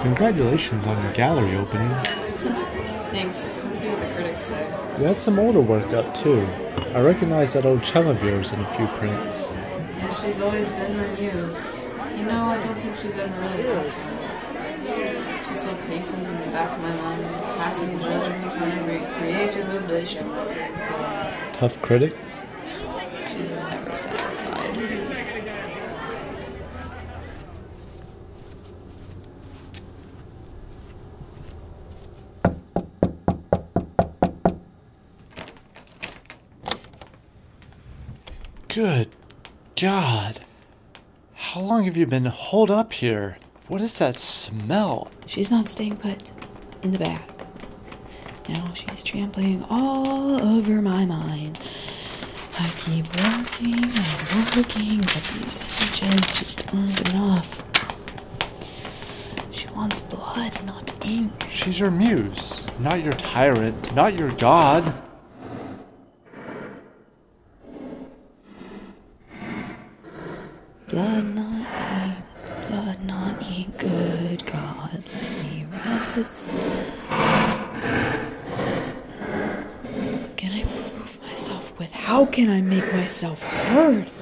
Congratulations on your gallery opening. Thanks. We'll see what the critics say. You had some older work up too. I recognize that old chum of yours in a few prints. Yeah, she's always been my muse. You know, I don't think she's ever really left me. She sold pieces in the back of my mind, passing judgment on every creative oblation I've been before. Tough critic? She's never satisfied. Good God. How long have you been holed up here? What is that smell? She's not staying put in the back. Now she's trampling all over my mind. I keep working and working, but these images just aren't enough. She wants blood, not ink. She's your muse, not your tyrant, not your god. Blood not ink, good God, let me rest. Can I prove myself with? How can I make myself heard?